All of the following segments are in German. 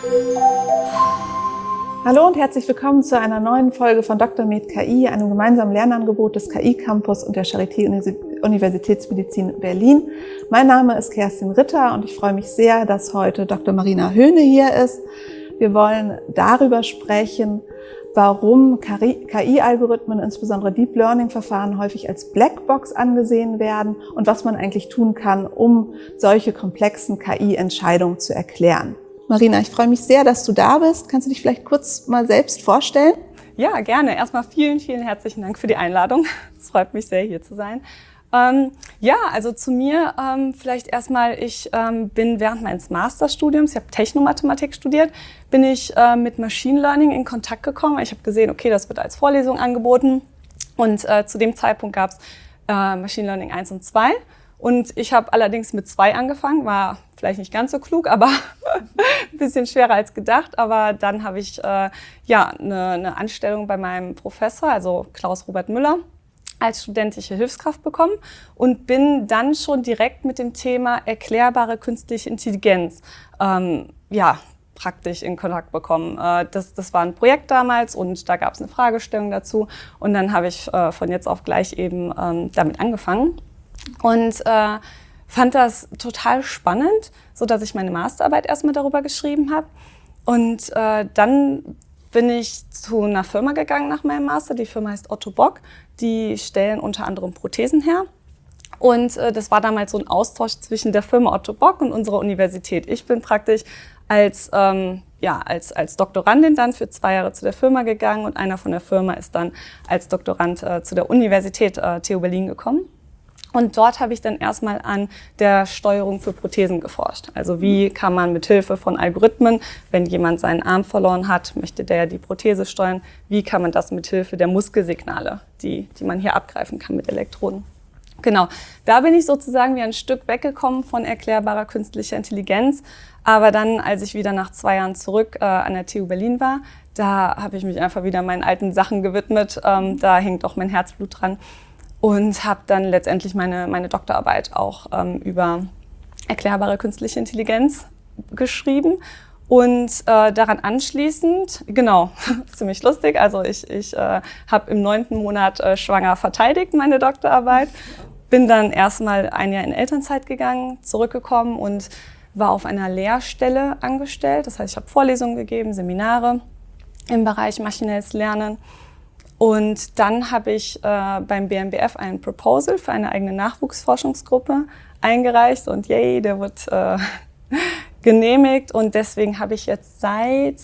Hallo und herzlich willkommen zu einer neuen Folge von Dr. Med KI, einem gemeinsamen Lernangebot des KI-Campus und der Charité Universitätsmedizin Berlin. Mein Name ist Kerstin Ritter und ich freue mich sehr, dass heute Dr. Marina Höhne hier ist. Wir wollen darüber sprechen, warum KI-Algorithmen, insbesondere Deep Learning-Verfahren, häufig als Blackbox angesehen werden und was man eigentlich tun kann, um solche komplexen KI-Entscheidungen zu erklären. Marina, ich freue mich sehr, dass du da bist. Kannst du dich vielleicht kurz mal selbst vorstellen? Ja, gerne. Erstmal vielen herzlichen Dank für die Einladung. Es freut mich sehr, hier zu sein. Also zu mir vielleicht erstmal, ich bin während meines Masterstudiums, ich habe Technomathematik studiert, bin ich mit Machine Learning in Kontakt gekommen. Ich habe gesehen, okay, das wird als Vorlesung angeboten und zu dem Zeitpunkt gab es Machine Learning 1 und 2. Und ich habe allerdings mit 2 angefangen, war vielleicht nicht ganz so klug, aber ein bisschen schwerer als gedacht. Aber dann habe ich eine Anstellung bei meinem Professor, also Klaus-Robert Müller, als studentische Hilfskraft bekommen und bin dann schon direkt mit dem Thema erklärbare künstliche Intelligenz praktisch in Kontakt bekommen. Das war ein Projekt damals und da gab es eine Fragestellung dazu. Und dann habe ich von jetzt auf gleich eben damit angefangen. Und fand das total spannend, so dass ich meine Masterarbeit erstmal darüber geschrieben habe. Und dann bin ich zu einer Firma gegangen nach meinem Master. Die Firma heißt Otto Bock. Die stellen unter anderem Prothesen her. Und das war damals so ein Austausch zwischen der Firma Otto Bock und unserer Universität. Ich bin praktisch als Doktorandin dann für 2 Jahre zu der Firma gegangen und einer von der Firma ist dann als Doktorand zu der Universität TU Berlin gekommen. Und dort habe ich dann erstmal an der Steuerung für Prothesen geforscht. Also wie kann man mit Hilfe von Algorithmen, wenn jemand seinen Arm verloren hat, möchte der die Prothese steuern, wie kann man das mit Hilfe der Muskelsignale, die man hier abgreifen kann mit Elektroden. Genau, da bin ich sozusagen wie ein Stück weggekommen von erklärbarer künstlicher Intelligenz. Aber dann, als ich wieder nach 2 Jahren zurück an der TU Berlin war, da habe ich mich einfach wieder meinen alten Sachen gewidmet. Da hängt auch mein Herzblut dran. Und habe dann letztendlich meine Doktorarbeit auch über erklärbare künstliche Intelligenz geschrieben. Und daran anschließend, genau, ziemlich lustig, also ich habe im 9. Monat schwanger verteidigt meine Doktorarbeit, bin dann erstmal 1 Jahr in Elternzeit gegangen, zurückgekommen und war auf einer Lehrstelle angestellt. Das heißt, ich habe Vorlesungen gegeben, Seminare im Bereich maschinelles Lernen. Und dann habe ich beim BMBF ein Proposal für eine eigene Nachwuchsforschungsgruppe eingereicht und yay, der wird genehmigt. Und deswegen habe ich jetzt seit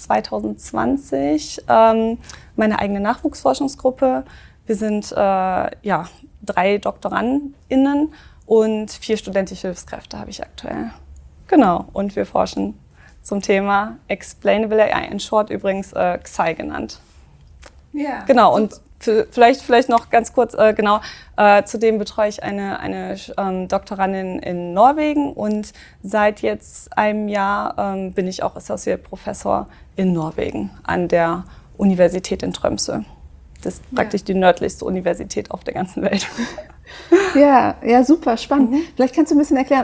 2020 meine eigene Nachwuchsforschungsgruppe. Wir sind 3 DoktorandInnen und 4 studentische Hilfskräfte habe ich aktuell. Genau, und wir forschen zum Thema Explainable AI, in short übrigens XAI genannt. Ja, genau, super. Und vielleicht noch ganz kurz, zudem betreue ich eine Doktorandin in Norwegen und seit jetzt einem Jahr bin ich auch Associate Professor in Norwegen an der Universität in Tromsø. Das ist praktisch die nördlichste Universität auf der ganzen Welt. Ja, super spannend. Vielleicht kannst du ein bisschen erklären,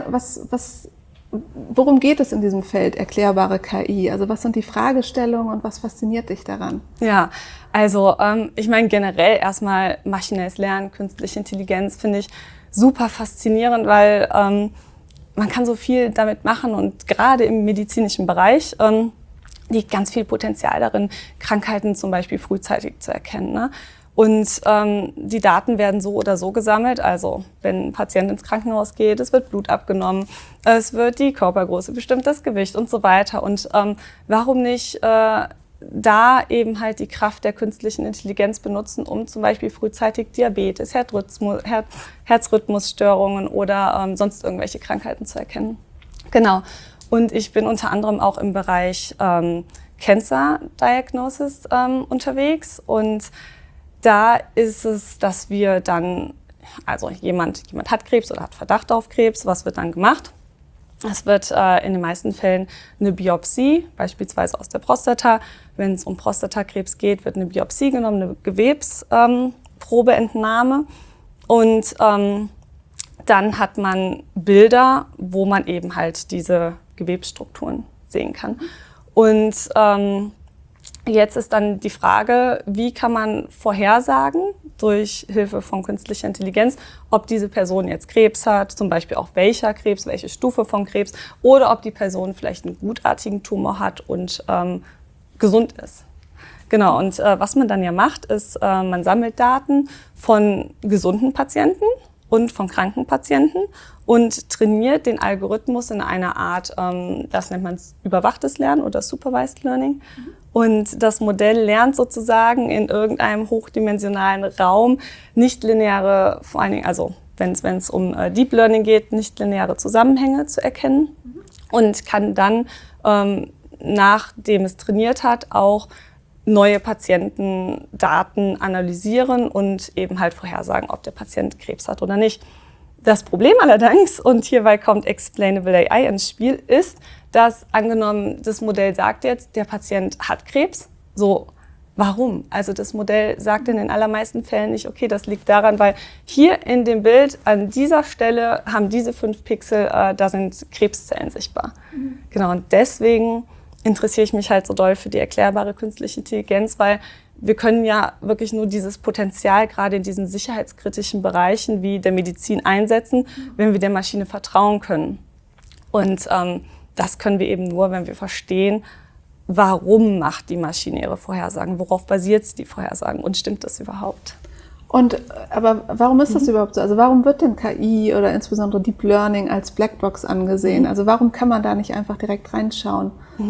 worum geht es in diesem Feld erklärbare KI? Also was sind die Fragestellungen und was fasziniert dich daran? Ja, also ich meine generell erstmal maschinelles Lernen, künstliche Intelligenz finde ich super faszinierend, weil man kann so viel damit machen und gerade im medizinischen Bereich liegt ganz viel Potenzial darin, Krankheiten zum Beispiel frühzeitig zu erkennen, ne? Und die Daten werden so oder so gesammelt. Also wenn ein Patient ins Krankenhaus geht, es wird Blut abgenommen, es wird die Körpergröße bestimmt, das Gewicht und so weiter. Und warum nicht da eben halt die Kraft der künstlichen Intelligenz benutzen, um zum Beispiel frühzeitig Diabetes, Herzrhythmusstörungen oder sonst irgendwelche Krankheiten zu erkennen. Genau. Und ich bin unter anderem auch im Bereich Cancer Diagnosis unterwegs und da ist es, dass wir dann, also jemand hat Krebs oder hat Verdacht auf Krebs, was wird dann gemacht? Es wird in den meisten Fällen eine Biopsie, beispielsweise aus der Prostata. Wenn es um Prostatakrebs geht, wird eine Biopsie genommen, eine Gewebsprobeentnahme. Und dann hat man Bilder, wo man eben halt diese Gewebsstrukturen sehen kann. Und jetzt ist dann die Frage, wie kann man vorhersagen durch Hilfe von künstlicher Intelligenz, ob diese Person jetzt Krebs hat, zum Beispiel auch welcher Krebs, welche Stufe von Krebs, oder ob die Person vielleicht einen gutartigen Tumor hat und gesund ist. Genau, und was man dann ja macht, ist, man sammelt Daten von gesunden Patienten und von kranken Patienten und trainiert den Algorithmus in einer Art, das nennt man überwachtes Lernen oder Supervised Learning. Und das Modell lernt sozusagen in irgendeinem hochdimensionalen Raum nichtlineare, vor allen Dingen, also wenn es um Deep Learning geht, nichtlineare Zusammenhänge zu erkennen und kann dann, nachdem es trainiert hat, auch neue Patientendaten analysieren und eben halt vorhersagen, ob der Patient Krebs hat oder nicht. Das Problem allerdings, und hierbei kommt Explainable AI ins Spiel, ist, dass angenommen, das Modell sagt jetzt, der Patient hat Krebs. So, warum? Also das Modell sagt in den allermeisten Fällen nicht, okay, das liegt daran, weil hier in dem Bild an dieser Stelle haben diese 5 Pixel, da sind Krebszellen sichtbar. Genau, und deswegen interessiere ich mich halt so doll für die erklärbare künstliche Intelligenz, weil wir können ja wirklich nur dieses Potenzial gerade in diesen sicherheitskritischen Bereichen wie der Medizin einsetzen, wenn wir der Maschine vertrauen können. Und das können wir eben nur, wenn wir verstehen, warum macht die Maschine ihre Vorhersagen, worauf basiert sie die Vorhersagen und stimmt das überhaupt? Aber warum ist das überhaupt so? Also warum wird denn KI oder insbesondere Deep Learning als Blackbox angesehen? Also warum kann man da nicht einfach direkt reinschauen?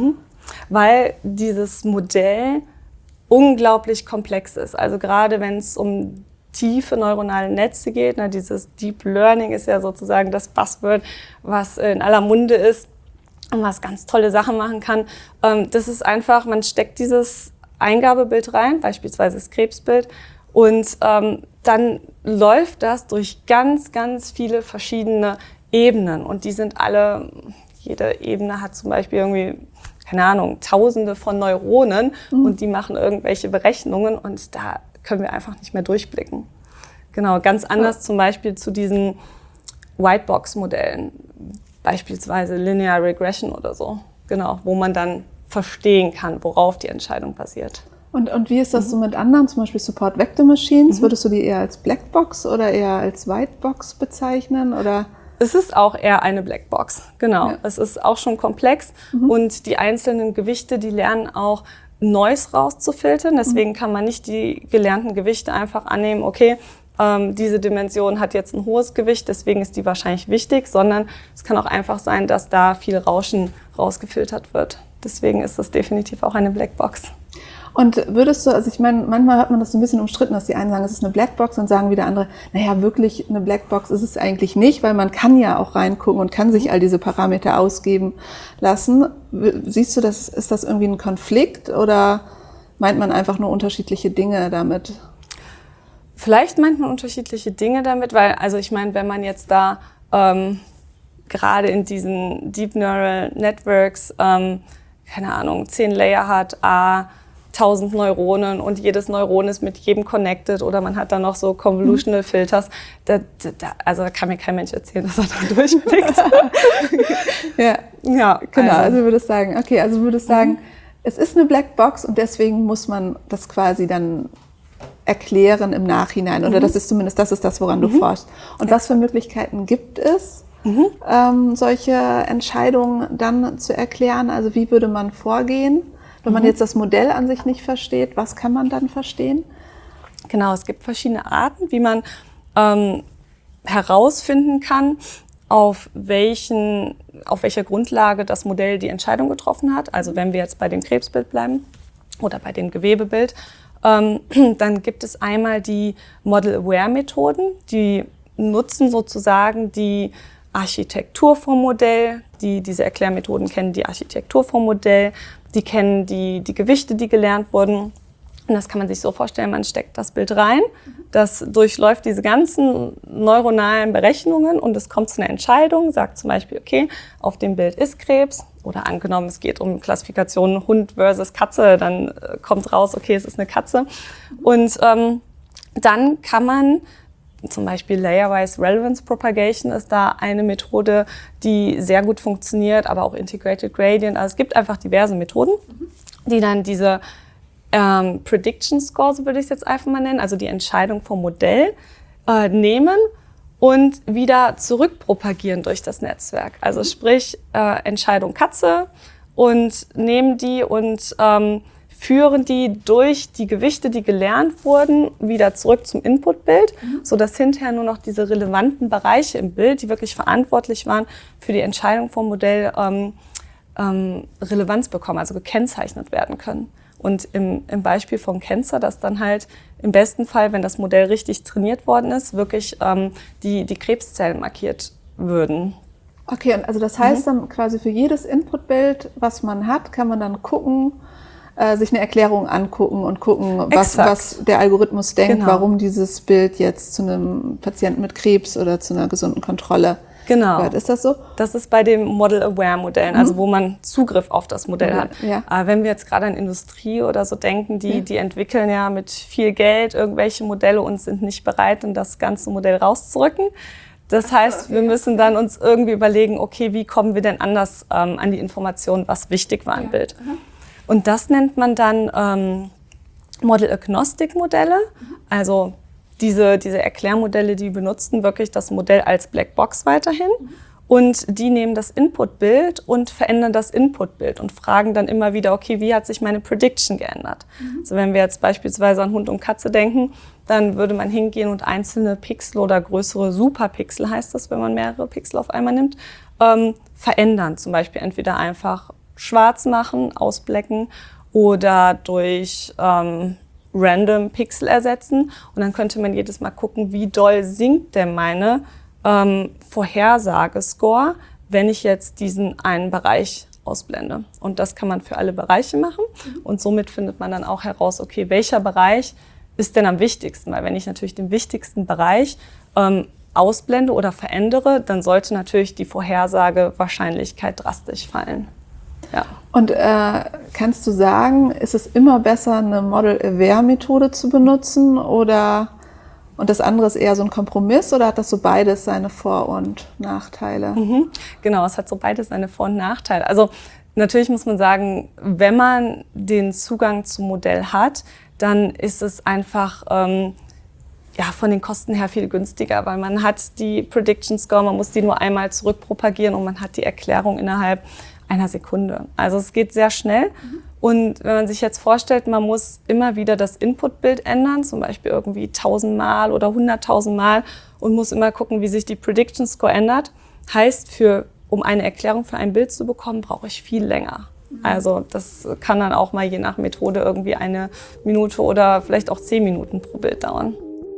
Weil dieses Modell unglaublich komplex ist. Also gerade wenn es um tiefe neuronale Netze geht, dieses Deep Learning ist ja sozusagen das Buzzword, was in aller Munde ist und was ganz tolle Sachen machen kann. Das ist einfach, man steckt dieses Eingabebild rein, beispielsweise das Krebsbild, und dann läuft das durch ganz, ganz viele verschiedene Ebenen. Und die sind alle, jede Ebene hat zum Beispiel irgendwie, keine Ahnung, Tausende von Neuronen und die machen irgendwelche Berechnungen und da können wir einfach nicht mehr durchblicken. Genau, ganz anders zum Beispiel zu diesen Whitebox-Modellen, beispielsweise Linear Regression oder so, genau, wo man dann verstehen kann, worauf die Entscheidung basiert. Und wie ist das so mit anderen, zum Beispiel Support Vector Machines? Würdest du die eher als Blackbox oder eher als Whitebox bezeichnen? Oder? Es ist auch eher eine Blackbox, genau. Ja. Es ist auch schon komplex und die einzelnen Gewichte, die lernen auch Noise rauszufiltern. Deswegen kann man nicht die gelernten Gewichte einfach annehmen, okay, diese Dimension hat jetzt ein hohes Gewicht, deswegen ist die wahrscheinlich wichtig, sondern es kann auch einfach sein, dass da viel Rauschen rausgefiltert wird. Deswegen ist das definitiv auch eine Blackbox. Und würdest du, also ich meine, manchmal hat man das so ein bisschen umstritten, dass die einen sagen, es ist eine Blackbox und sagen wieder andere, naja, wirklich eine Blackbox ist es eigentlich nicht, weil man kann ja auch reingucken und kann sich all diese Parameter ausgeben lassen. Siehst du, ist das irgendwie ein Konflikt oder meint man einfach nur unterschiedliche Dinge damit? Vielleicht meint man unterschiedliche Dinge damit, weil, also ich meine, wenn man jetzt da gerade in diesen Deep Neural Networks, keine Ahnung, 10 Layer hat, 1000 Neuronen und jedes Neuron ist mit jedem connected oder man hat dann noch so Convolutional Filters. Also da kann mir kein Mensch erzählen, dass er da durchblickt. ja, genau. Also würdest sagen, okay, also würdest sagen, es ist eine Blackbox und deswegen muss man das quasi dann erklären im Nachhinein. Oder das ist zumindest, das ist das, woran du forschst. Und was für Möglichkeiten gibt es, solche Entscheidungen dann zu erklären? Also wie würde man vorgehen? Wenn man jetzt das Modell an sich nicht versteht, was kann man dann verstehen? Genau, es gibt verschiedene Arten, wie man herausfinden kann, auf welcher Grundlage das Modell die Entscheidung getroffen hat. Also wenn wir jetzt bei dem Krebsbild bleiben oder bei dem Gewebebild, dann gibt es einmal die Model-Aware-Methoden, die nutzen sozusagen die Architektur vom Modell, diese Erklärmethoden kennen die Architektur vom Modell, die kennen die Gewichte, die gelernt wurden. Und das kann man sich so vorstellen, man steckt das Bild rein, das durchläuft diese ganzen neuronalen Berechnungen und es kommt zu einer Entscheidung, sagt zum Beispiel, okay, auf dem Bild ist Krebs oder angenommen, es geht um Klassifikation Hund versus Katze, dann kommt raus, okay, es ist eine Katze. Und dann kann man Zum Beispiel Layer-Wise Relevance Propagation ist da eine Methode, die sehr gut funktioniert, aber auch Integrated Gradient. Also es gibt einfach diverse Methoden, die dann diese Prediction Score, so würde ich es jetzt einfach mal nennen, also die Entscheidung vom Modell, nehmen und wieder zurückpropagieren durch das Netzwerk. Also sprich Entscheidung Katze und nehmen die und führen die durch die Gewichte, die gelernt wurden, wieder zurück zum Inputbild, sodass hinterher nur noch diese relevanten Bereiche im Bild, die wirklich verantwortlich waren für die Entscheidung vom Modell, Relevanz bekommen, also gekennzeichnet werden können. Und im Beispiel von Cancer, dass dann halt im besten Fall, wenn das Modell richtig trainiert worden ist, wirklich die Krebszellen markiert würden. Okay, und also das heißt dann quasi für jedes Inputbild, was man hat, kann man dann gucken, sich eine Erklärung angucken und gucken, was der Algorithmus denkt, Genau. warum dieses Bild jetzt zu einem Patienten mit Krebs oder zu einer gesunden Kontrolle gehört. Ist das so? Das ist bei den Model-Aware-Modellen, also wo man Zugriff auf das Modell hat. Ja. Wenn wir jetzt gerade an Industrie oder so denken, die entwickeln ja mit viel Geld irgendwelche Modelle und sind nicht bereit, in das ganze Modell rauszurücken. Das heißt, wir müssen dann uns irgendwie überlegen, okay, wie kommen wir denn anders an die Informationen, was wichtig war im Bild. Und das nennt man dann Model-Agnostic-Modelle, also diese Erklärmodelle, die benutzen wirklich das Modell als Blackbox weiterhin und die nehmen das Inputbild und verändern das Inputbild und fragen dann immer wieder, okay, wie hat sich meine Prediction geändert? Also wenn wir jetzt beispielsweise an Hund und Katze denken, dann würde man hingehen und einzelne Pixel oder größere Superpixel, heißt das, wenn man mehrere Pixel auf einmal nimmt, verändern. Zum Beispiel entweder einfach schwarz machen, ausblecken oder durch random Pixel ersetzen. Und dann könnte man jedes Mal gucken, wie doll sinkt denn meine Vorhersagescore, wenn ich jetzt diesen einen Bereich ausblende. Und das kann man für alle Bereiche machen. Und somit findet man dann auch heraus, okay, welcher Bereich ist denn am wichtigsten? Weil wenn ich natürlich den wichtigsten Bereich ausblende oder verändere, dann sollte natürlich die Vorhersagewahrscheinlichkeit drastisch fallen. Ja. Und kannst du sagen, ist es immer besser, eine Model-Aware-Methode zu benutzen und das andere ist eher so ein Kompromiss oder hat das so beides seine Vor- und Nachteile? Genau, es hat so beides seine Vor- und Nachteile. Also natürlich muss man sagen, wenn man den Zugang zum Modell hat, dann ist es einfach von den Kosten her viel günstiger, weil man hat die Prediction Score, man muss die nur einmal zurückpropagieren und man hat die Erklärung innerhalb einer Sekunde. Also es geht sehr schnell. Und wenn man sich jetzt vorstellt, man muss immer wieder das Inputbild ändern, zum Beispiel irgendwie 1000 Mal oder 100.000 Mal und muss immer gucken, wie sich die Prediction Score ändert, heißt, um eine Erklärung für ein Bild zu bekommen, brauche ich viel länger. Also das kann dann auch mal je nach Methode irgendwie 1 Minute oder vielleicht auch 10 Minuten pro Bild dauern.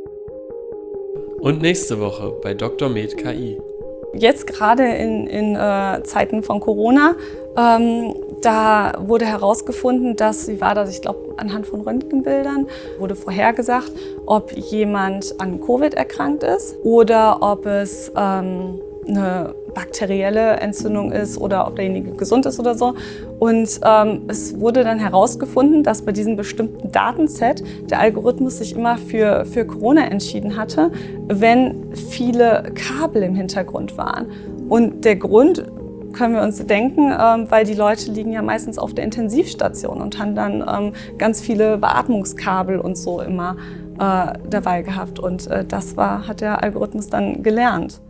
Und nächste Woche bei Dr. Med KI. Jetzt gerade in Zeiten von Corona, da wurde herausgefunden, ich glaube anhand von Röntgenbildern, wurde vorhergesagt, ob jemand an Covid erkrankt ist oder ob es eine bakterielle Entzündung ist oder ob derjenige gesund ist oder so. Und es wurde dann herausgefunden, dass bei diesem bestimmten Datenset der Algorithmus sich immer für Corona entschieden hatte, wenn viele Kabel im Hintergrund waren. Und der Grund können wir uns denken, weil die Leute liegen ja meistens auf der Intensivstation und haben dann ganz viele Beatmungskabel und so immer dabei gehabt. Und das hat der Algorithmus dann gelernt.